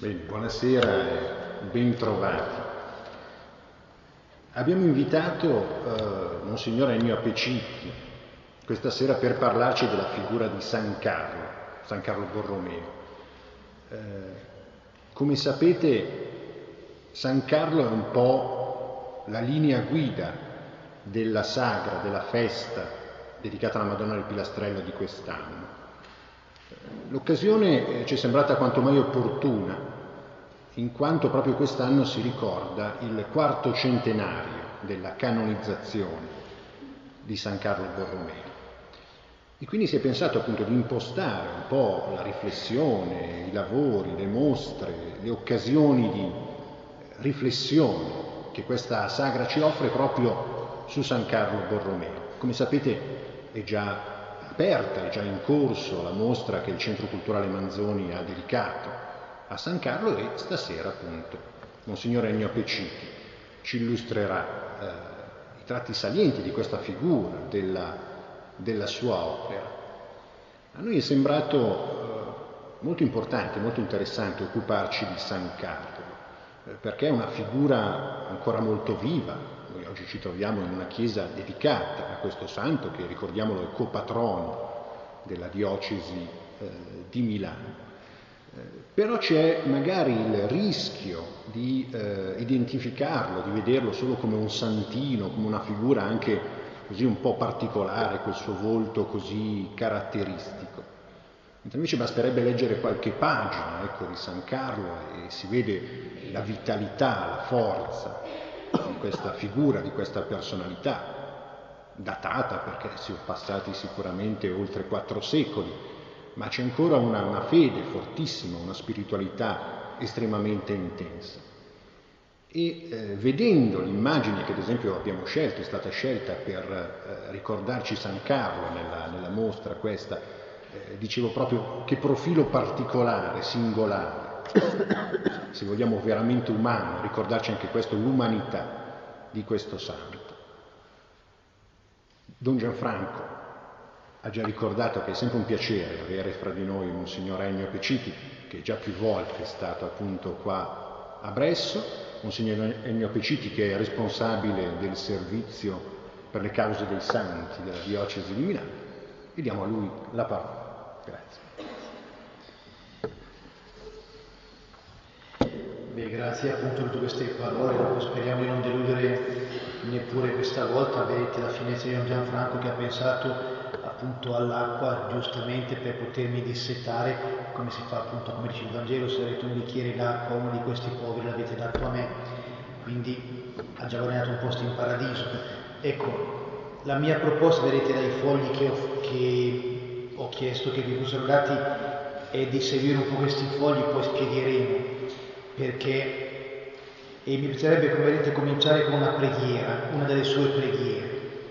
Bene, buonasera e bentrovati. Abbiamo invitato Monsignor Ennio Apecicchi questa sera per parlarci della figura di San Carlo Borromeo. Come sapete, San Carlo è un po' la linea guida della sagra, della festa dedicata alla Madonna del Pilastrello di quest'anno. L'occasione ci è sembrata quanto mai opportuna, in quanto proprio quest'anno si ricorda il 4° centenario della canonizzazione di San Carlo Borromeo. E quindi si è pensato appunto di impostare un po' la riflessione, i lavori, le mostre, le occasioni di riflessione che questa sagra ci offre proprio su San Carlo Borromeo. Come sapete è già aperta, è già in corso la mostra che il Centro Culturale Manzoni ha dedicato a San Carlo e stasera appunto Monsignor Ennio Apecicchi ci illustrerà i tratti salienti di questa figura, della sua opera. A noi è sembrato molto importante, molto interessante occuparci di San Carlo, perché è una figura ancora molto viva. Noi oggi ci troviamo in una chiesa dedicata a questo santo che, ricordiamolo, è copatrono della diocesi di Milano. Però c'è magari il rischio di identificarlo, di vederlo solo come un santino, come una figura anche così un po' particolare, col suo volto così caratteristico. Mentre invece basterebbe leggere qualche pagina, di San Carlo e si vede la vitalità, la forza di questa figura, di questa personalità, datata perché si sono passati sicuramente oltre 4 secoli, ma c'è ancora una fede fortissima, una spiritualità estremamente intensa. E vedendo l'immagine che ad esempio abbiamo scelto, è stata scelta per ricordarci San Carlo nella mostra questa, dicevo proprio che profilo particolare, singolare, se vogliamo veramente umano, ricordarci anche questo, l'umanità di questo santo. Don Gianfranco ha già ricordato che è sempre un piacere avere fra di noi Monsignor Ennio Apecicchi, che già più volte è stato appunto qua a Bresso, Monsignor Ennio Apecicchi che è responsabile del servizio per le cause dei santi della diocesi di Milano, e diamo a lui la parola. Grazie. Beh, grazie appunto per tutte queste parole, speriamo di non deludere neppure questa volta. Vedete la finezza di Don Gianfranco che ha pensato appunto all'acqua giustamente per potermi dissetare, come si fa appunto, come dice il Vangelo: se avete un bicchiere d'acqua, uno di questi poveri l'avete dato a me. Quindi ha già guadagnato un posto in paradiso. Ecco, la mia proposta, vedete dai fogli che ho chiesto che vi fossero dati, è di seguire un po' questi fogli, poi spiegheremo perché, e mi piacerebbe, come vedete, cominciare con una preghiera, una delle sue preghiere.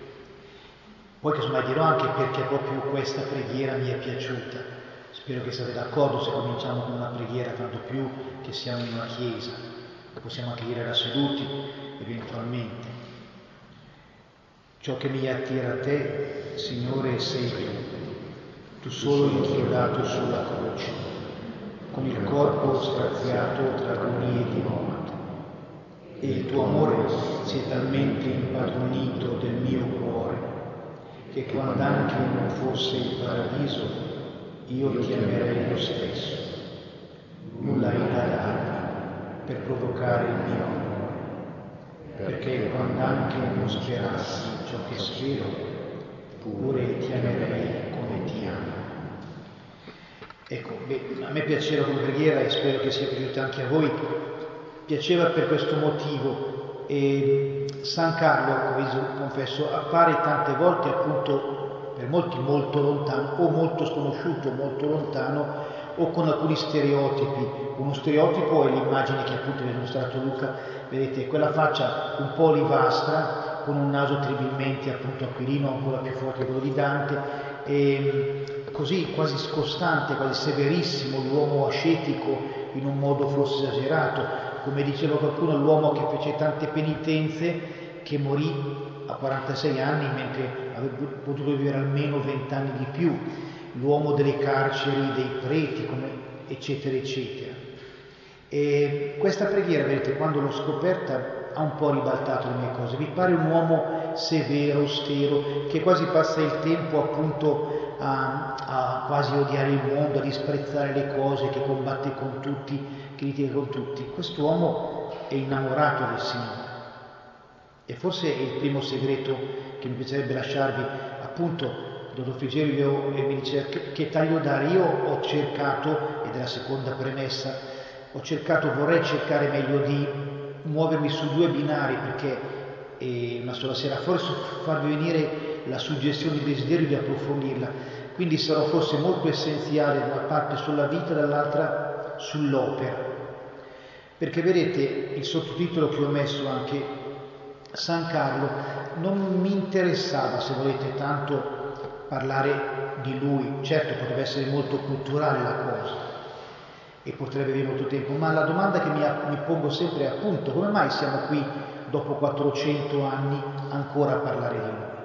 Poi casomai dirò anche perché proprio questa preghiera mi è piaciuta. Spero che siate d'accordo se cominciamo con una preghiera, tanto più che siamo in una chiesa. Possiamo anche dire da seduti, eventualmente. Ciò che mi attira a te, Signore, sei tu solo inchiodato sulla croce, con il corpo straziato tra agonie di morte. E il tuo amore si è talmente impadronito del mio cuore, che quando anche non fosse il paradiso, io ti amerei lo stesso. Nulla hai da darmi per provocare il mio amore, perché quando anche non sperassi ciò che spero, pure ti amerei come ti amo. Ecco, a me piaceva come preghiera e spero che sia piaciuta anche a voi. Piaceva per questo motivo. E San Carlo, come confesso, appare tante volte appunto per molti molto lontano, o molto sconosciuto, molto lontano, o con alcuni stereotipi. Uno stereotipo è l'immagine che appunto vi ha mostrato Luca, vedete quella faccia un po' olivastra, con un naso terribilmente appunto aquilino, ancora più forte di quello di Dante, e così quasi scostante, quasi severissimo, l'uomo ascetico in un modo forse esagerato. Come diceva qualcuno, l'uomo che fece tante penitenze, che morì a 46 anni mentre avrebbe potuto vivere almeno 20 anni di più, l'uomo delle carceri, dei preti, eccetera, eccetera. E questa preghiera, vedete, quando l'ho scoperta ha un po' ribaltato le mie cose. Mi pare un uomo severo, austero, che quasi passa il tempo appunto a quasi odiare il mondo, a disprezzare le cose, che combatte con tutti, che litiga con tutti. Quest'uomo è innamorato del Signore. E forse è il primo segreto che mi piacerebbe lasciarvi. Appunto, Dottor Frigerio mi dice che taglio dare. Io ho cercato, ed è la seconda premessa, vorrei cercare meglio di muovermi su due binari, perché una sola sera forse farvi venire la suggestione, il desiderio di approfondirla, quindi sarò forse molto essenziale da una parte sulla vita, dall'altra sull'opera, perché vedete il sottotitolo che ho messo anche, San Carlo, non mi interessava, se volete, tanto parlare di lui. Certo, potrebbe essere molto culturale la cosa e potrebbe avere molto tempo, ma la domanda che mi pongo sempre è appunto come mai siamo qui dopo 400 anni ancora a parlare di lui?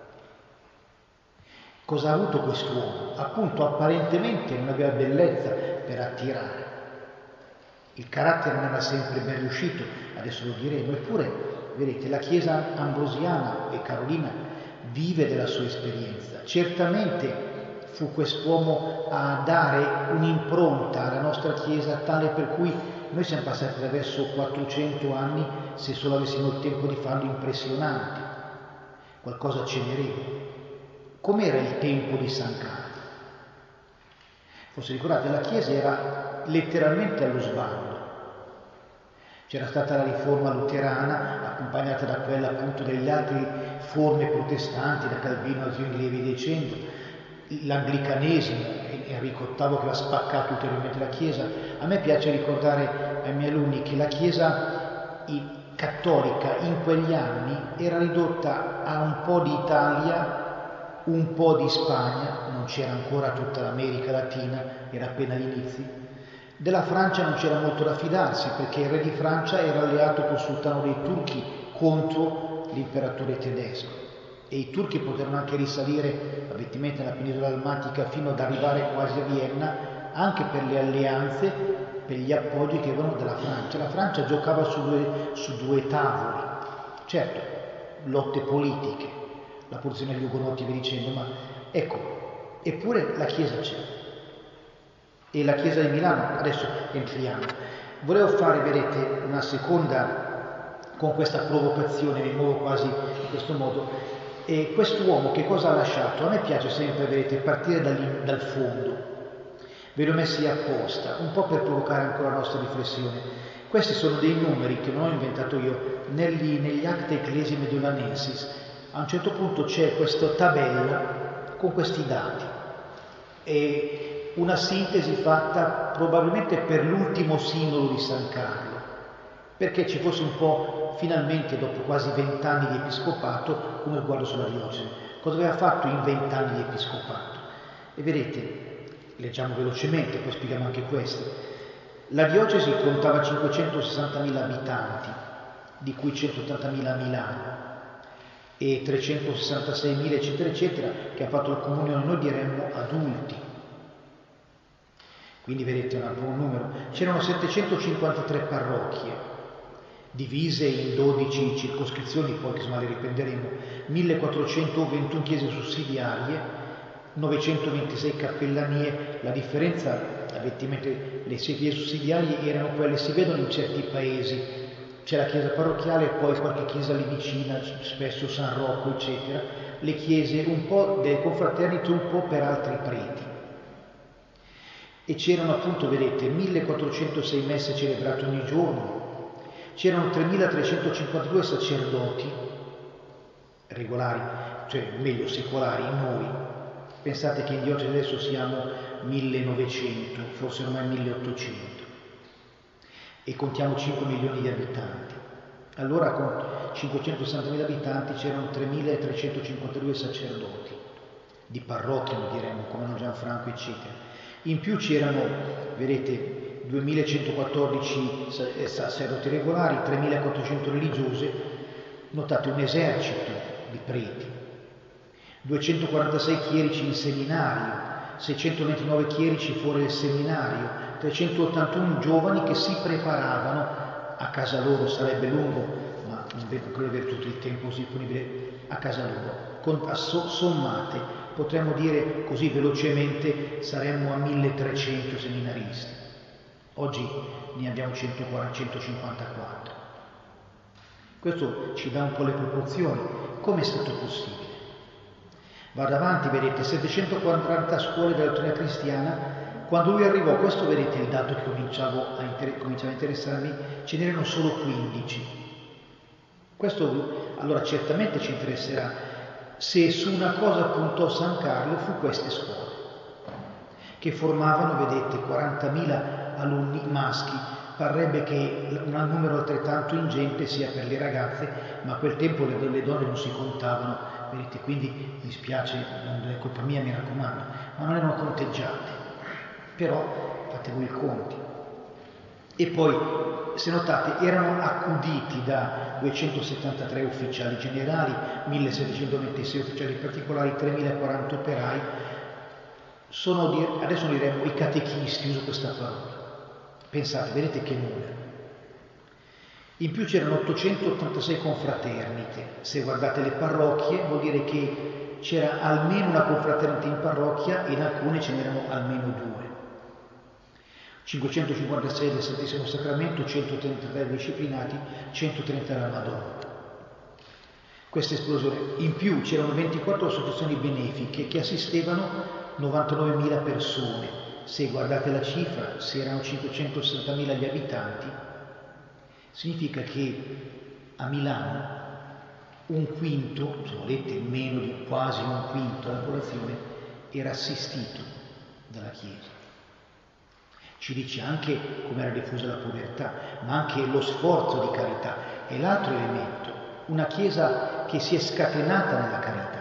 Cosa ha avuto quest'uomo? Appunto, apparentemente non aveva bellezza per attirare, il carattere non era sempre ben riuscito, adesso lo diremo, eppure vedete la Chiesa ambrosiana e carolina vive della sua esperienza. Certamente fu quest'uomo a dare un'impronta alla nostra Chiesa tale per cui noi siamo passati attraverso 400 anni, se solo avessimo il tempo di farlo, impressionanti. Qualcosa ceneremo. Com'era il tempo di San Carlo? Forse ricordate, la Chiesa era letteralmente allo sbando. C'era stata la riforma luterana, accompagnata da quella appunto delle altre forme protestanti, da Calvino a Zwingli e via dicendo, l'anglicanesimo, Enrico VIII che aveva spaccato ulteriormente la Chiesa. A me piace ricordare ai miei alunni che la Chiesa cattolica in quegli anni era ridotta a un po' di Italia, un po' di Spagna, non c'era ancora tutta l'America Latina, era appena agli inizi. Della Francia non c'era molto da fidarsi, perché il re di Francia era alleato col sultano dei turchi contro l'imperatore tedesco, e i turchi poterono anche risalire avvertimenti nella penisola dalmatica fino ad arrivare quasi a Vienna, anche per le alleanze, per gli appoggi che avevano della Francia. La Francia giocava su due tavoli, certo, lotte politiche, la posizione degli ugonotti e via dicendo, ma ecco, eppure la Chiesa c'è. E la Chiesa di Milano, adesso entriamo. Volevo fare, vedete, una seconda, con questa provocazione, mi muovo quasi in questo modo. E quest'uomo che cosa ha lasciato? A me piace sempre, vedete, partire dal fondo. Ve li ho messi apposta, un po' per provocare ancora la nostra riflessione. Questi sono dei numeri che non ho inventato io, negli Acta Ecclesiae Mediolanensis. A un certo punto c'è questa tabella con questi dati. E una sintesi fatta probabilmente per l'ultimo sinodo di San Carlo, perché ci fosse un po', finalmente, dopo quasi 20 anni di episcopato, uno sguardo sulla diocesi. Cosa aveva fatto in 20 anni di episcopato? E vedete, leggiamo velocemente, poi spieghiamo anche questo. La diocesi contava 560.000 abitanti, di cui 180.000 a Milano, e 366.000 eccetera eccetera, che ha fatto la comunione, noi diremmo adulti. Quindi vedete un buon numero. C'erano 753 parrocchie, divise in 12 circoscrizioni, poi insomma le riprenderemo, 1421 chiese sussidiarie, 926 cappellanie. La differenza, effettivamente, le chiese sussidiarie erano quelle, si vedono in certi paesi, c'è la chiesa parrocchiale e poi qualche chiesa lì vicina, spesso San Rocco eccetera, le chiese un po' delle confraternite, un po' per altri preti. E c'erano appunto, vedete, 1406 messe celebrate ogni giorno, c'erano 3352 sacerdoti regolari, cioè meglio secolari, noi. Pensate che in diocesi adesso siamo 1900, forse ormai 1800, e contiamo 5 milioni di abitanti. Allora con 560.000 abitanti c'erano 3.352 sacerdoti, di parrocchia diremmo, come Don Gianfranco eccetera. In più c'erano, vedete, 2.114 sacerdoti regolari, 3.400 religiose, notate un esercito di preti, 246 chierici in seminario, 629 chierici fuori del seminario, 381 giovani che si preparavano a casa loro, sarebbe lungo, ma non credo di avere tutto il tempo disponibile a casa loro. Sommate, potremmo dire così velocemente, saremmo a 1300 seminaristi. Oggi ne abbiamo 154. Questo ci dà un po' le proporzioni. Come è stato possibile? Vado avanti, vedete, 740 scuole della dottrina cristiana. Quando lui arrivò, questo vedete il dato che cominciava a interessarmi, ce n'erano solo 15. Questo allora certamente ci interesserà. Se su una cosa puntò San Carlo fu queste scuole, che formavano, vedete, 40.000 alunni maschi. Parrebbe che un numero altrettanto ingente sia per le ragazze, ma a quel tempo le donne non si contavano, vedete, quindi mi spiace, non è colpa mia, mi raccomando, ma non erano conteggiate. Però fate voi i conti. E poi, se notate, erano accuditi da 273 ufficiali generali, 1726 ufficiali particolari, 3040 operai. Adesso diremmo i catechisti, uso questa parola. Pensate, vedete che numero. In più c'erano 886 confraternite. Se guardate le parrocchie vuol dire che c'era almeno una confraternita in parrocchia e in alcune ce n'erano almeno 2. 556 del Santissimo Sacramento, 133 disciplinati, 130 alla Madonna. Questa esplosione. In più c'erano 24 associazioni benefiche che assistevano 99.000 persone. Se guardate la cifra, se erano 560.000 gli abitanti, significa che a Milano un quinto, se volete meno di quasi un quinto della popolazione, era assistito dalla Chiesa. Ci dice anche come era diffusa la povertà, ma anche lo sforzo di carità. E l'altro elemento, una Chiesa che si è scatenata nella carità.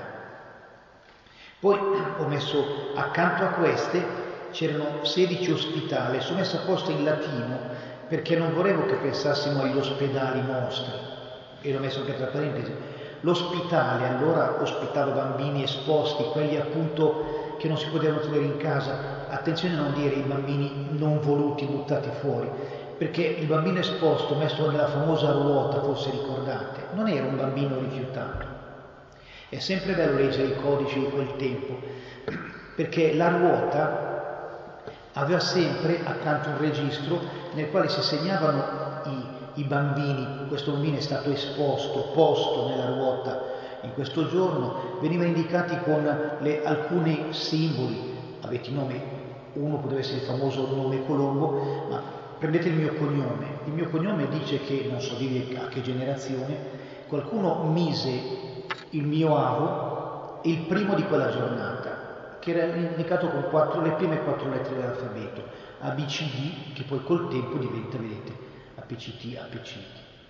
Poi ho messo accanto a queste, c'erano 16 ospitali, sono messo apposta in latino perché non volevo che pensassimo agli ospedali nostri, e l'ho messo anche tra parentesi. L'ospitale allora ospitava bambini esposti, quelli appunto che non si potevano tenere in casa. Attenzione a non dire i bambini non voluti buttati fuori, perché il bambino esposto, messo nella famosa ruota, forse ricordate, non era un bambino rifiutato. È sempre bello leggere i codici di quel tempo, perché la ruota aveva sempre accanto un registro nel quale si segnavano i bambini. Questo bambino è stato esposto, posto nella ruota in questo giorno, venivano indicati con alcuni simboli. Avete i nomi, uno poteva essere il famoso nome Colombo, ma prendete il mio cognome. Il mio cognome dice che, non so dirvi a che generazione, qualcuno mise il mio avo il primo di quella giornata, che era indicato con le prime 4 lettere dell'alfabeto, ABCD, che poi col tempo diventa, vedete, APCT, APCT.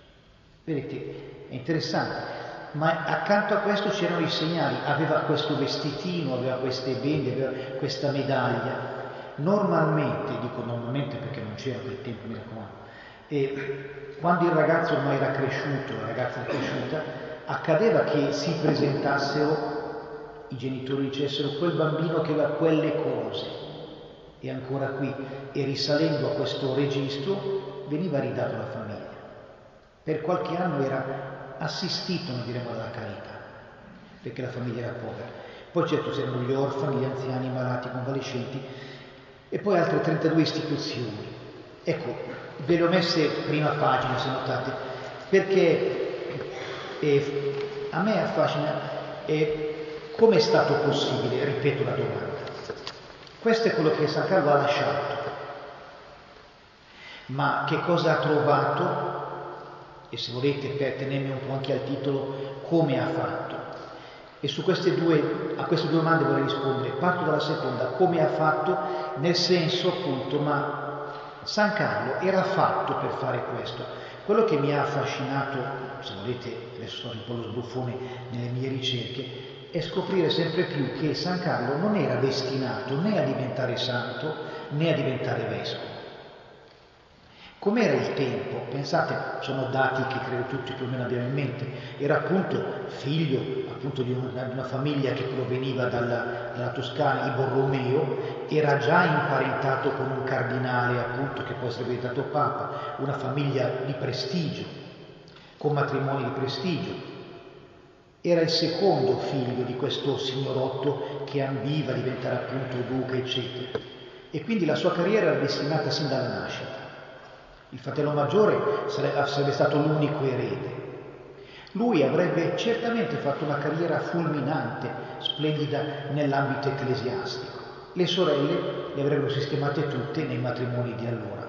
Vedete, è interessante. Ma accanto a questo c'erano i segnali, aveva questo vestitino, aveva queste bende, aveva questa medaglia. Normalmente, dico normalmente perché non c'era quel tempo, mi raccomando, e quando il ragazzo ormai era cresciuto, la ragazza era cresciuta, accadeva che si presentassero, i genitori dicessero quel bambino che aveva quelle cose, e ancora qui, e risalendo a questo registro veniva ridato alla famiglia. Per qualche anno era assistito, non diremo, dalla carità, perché la famiglia era povera. Poi certo c'erano gli orfani, gli anziani, i malati, i convalescenti, e poi altre 32 istituzioni. Ecco, ve le ho messe prima pagina, se notate, perché a me affascina come è stato possibile, ripeto la domanda. Questo è quello che San Carlo ha lasciato, ma che cosa ha trovato? E se volete, per tenermi un po' anche al titolo, come ha fatto? E a queste due domande vorrei rispondere. Parto dalla seconda, come ha fatto, nel senso appunto, ma San Carlo era fatto per fare questo. Quello che mi ha affascinato, se volete, adesso sono un po' lo sbruffone nelle mie ricerche, è scoprire sempre più che San Carlo non era destinato né a diventare santo né a diventare vescovo. Com'era il tempo? Pensate, sono dati che credo tutti più o meno abbiamo in mente. Era appunto figlio appunto di una famiglia che proveniva dalla Toscana, i Borromeo, era già imparentato con un cardinale appunto che poi sarebbe diventato papa, una famiglia di prestigio, con matrimoni di prestigio. Era il secondo figlio di questo signorotto che ambiva a diventare appunto duca, eccetera. E quindi la sua carriera era destinata sin dalla nascita. Il fratello maggiore sarebbe stato l'unico erede. Lui avrebbe certamente fatto una carriera fulminante, splendida nell'ambito ecclesiastico. Le sorelle le avrebbero sistemate tutte nei matrimoni di allora.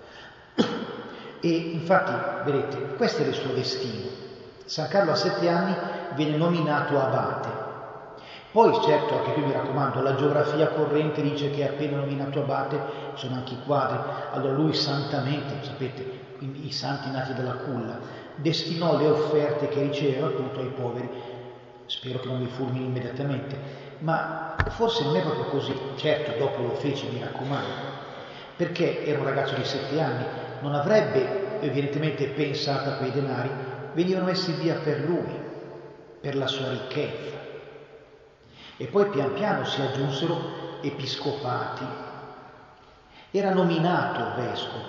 E infatti, vedete, questo era il suo destino. San Carlo a 7 anni viene nominato abate. Poi certo, anche qui mi raccomando, la geografia corrente dice che è appena nominato abate, sono anche i quadri. Allora lui santamente, sapete, i santi nati dalla culla, destinò le offerte che riceveva appunto ai poveri. Spero che non li fulmini immediatamente, ma forse non è proprio così. Certo, dopo lo fece, mi raccomando, perché era un ragazzo di 7 anni, non avrebbe evidentemente pensato a quei denari, venivano messi via per lui, per la sua ricchezza. E poi pian piano si aggiunsero episcopati. Era nominato vescovo.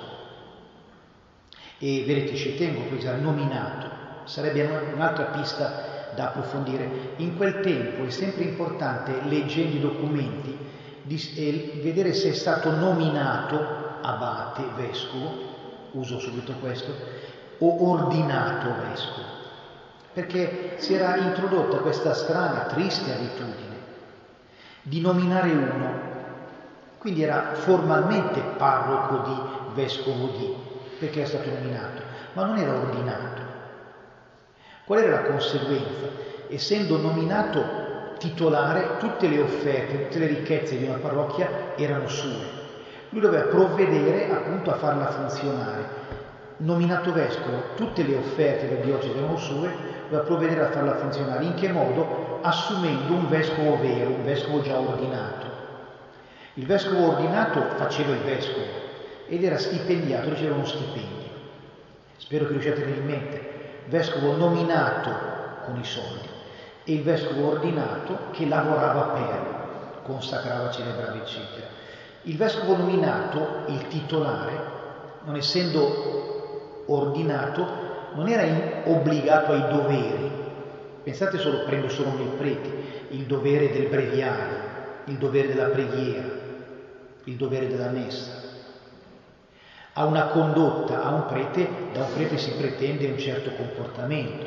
E vedete, ci tengo a precisare, nominato. Sarebbe un'altra pista da approfondire. In quel tempo è sempre importante, leggendo i documenti, vedere se è stato nominato abate, vescovo, uso subito questo, o ordinato vescovo. Perché si era introdotta questa strana, triste abitudine di nominare uno, quindi era formalmente parroco di, vescovo di, perché era stato nominato, ma non era ordinato. Qual era la conseguenza? Essendo nominato titolare, tutte le offerte, tutte le ricchezze di una parrocchia erano sue. Lui doveva provvedere appunto a farla funzionare. Nominato vescovo, tutte le offerte del diocesi erano sue, doveva provvedere a farla funzionare. In che modo? Assumendo un vescovo vero, un vescovo già ordinato. Il vescovo ordinato faceva il vescovo ed era stipendiato, riceveva uno stipendio. Spero che riusciate a tenere in mente. Vescovo nominato con i soldi e il vescovo ordinato che lavorava per, consacrava, celebrava, eccetera. Il vescovo nominato, il titolare, non essendo ordinato, non era obbligato ai doveri. Pensate solo, prendo solo nei preti, il dovere del breviario, il dovere della preghiera, il dovere della messa. A una condotta, da un prete si pretende un certo comportamento.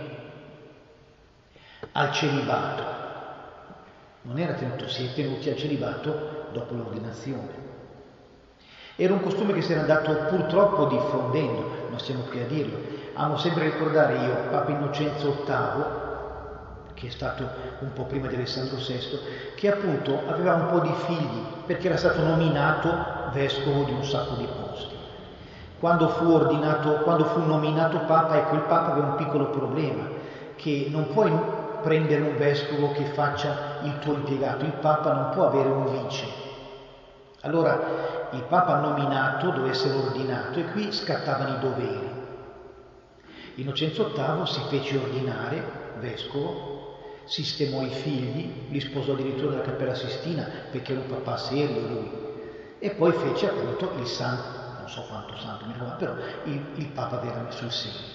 Al celibato, non era tenuto, si è tenuti al celibato dopo l'ordinazione. Era un costume che si era andato purtroppo diffondendo, non stiamo qui a dirlo. Amo sempre ricordare io, Papa Innocenzo VIII, che è stato un po' prima di Alessandro VI, che appunto aveva un po' di figli, perché era stato nominato vescovo di un sacco di posti. Quando fu nominato Papa, ecco, il Papa aveva un piccolo problema, che non puoi prendere un vescovo che faccia il tuo impiegato, il Papa non può avere un vice. Allora il Papa nominato doveva essere ordinato e qui scattavano i doveri. Innocenzo VIII si fece ordinare vescovo, sistemò i figli, li sposò addirittura nella Cappella Sistina perché era un papà serio lui, e poi fece appunto il santo, non so quanto santo mi ricordo, però il Papa vero sul serio.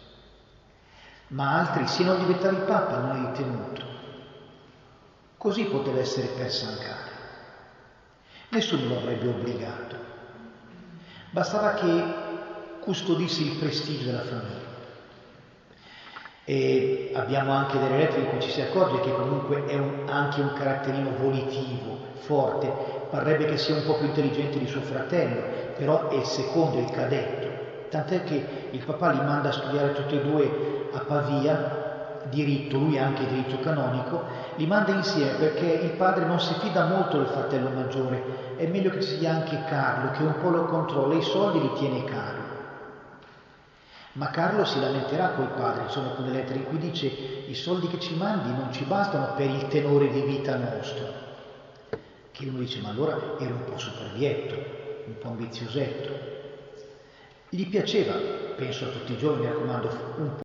Ma altri, se non diventava il Papa, non è ritenuto. Così poteva essere per San Carlo. Nessuno lo avrebbe obbligato. Bastava che custodisse il prestigio della famiglia. E abbiamo anche delle lettere in cui ci si accorge che comunque è anche un caratterino volitivo, forte, parrebbe che sia un po' più intelligente di suo fratello, però è il secondo, il cadetto, tant'è che il papà li manda a studiare tutti e due a Pavia, diritto, lui anche diritto canonico, li manda insieme perché il padre non si fida molto del fratello maggiore, è meglio che ci sia anche Carlo, che un po' lo controlla, i soldi li tiene Carlo. Ma Carlo si lamenterà col padre, sono alcune lettere in cui dice: i soldi che ci mandi non ci bastano per il tenore di vita nostro. Che uno dice: ma allora eri un po' superbietto, un po' ambiziosetto. Gli piaceva, penso a tutti i giovani, mi raccomando, un po'